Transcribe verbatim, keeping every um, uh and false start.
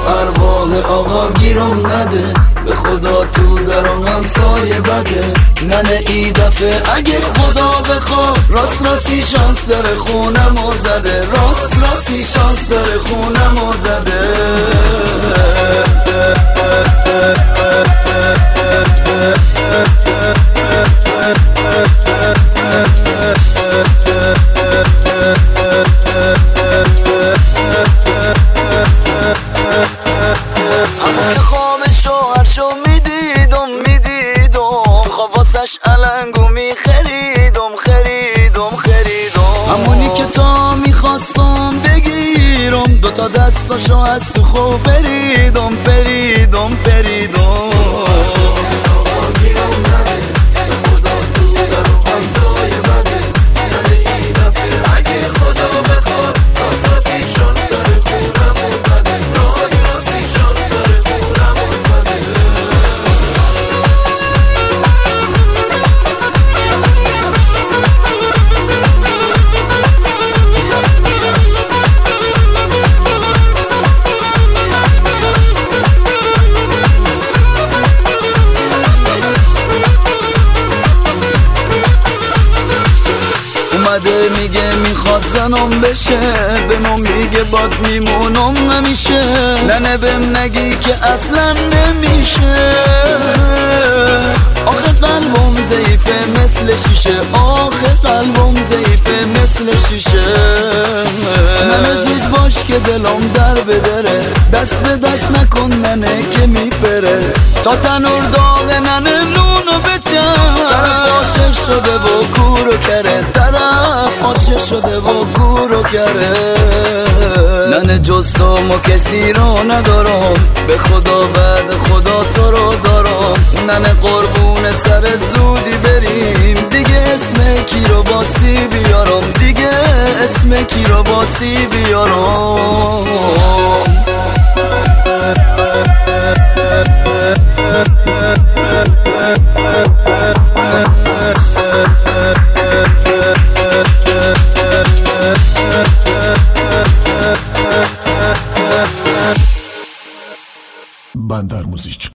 ارواح آقا گیرم نده، به خدا تو درم همسایه بده. ننه ای دفعه اگه خدا بخواد راست راستی شانس داره خونمو زده، راست راستی شانس داره خونمو زده. اما که خواب شوهرشو میدیدم میدیدم، خواباسش علنگو میخریدم خریدم خریدم. همونی که تا میخواستم بگیرم، دوتا دستاشو از تو خواب بریدم بریدم بریدم. اومده میگه میخواد زنم بشه، به ما میگه باد میمونم نمیشه. ننه بهم نگی که اصلا نمیشه، آخه قلبم ضعیفه مثل شیشه، آخه قلبم ضعیفه مثل شیشه. ننه زود باش که دلم در بدره، دست به دست نکن ننه که میپره. تا تنور داغ ننه نونو بچم، طرف عاشق شده و کورو کره، طرف عاشق شده و کورو کره. ننه جز تو ما کسی رو ندارم، به خدا بعد خدا تو رو دارم. ننه قربون سرت زودی بریم، دیگه اسم کی رو باسی بیارم، دیگه اسم کی رو باسی بیارم. بندر موزیک.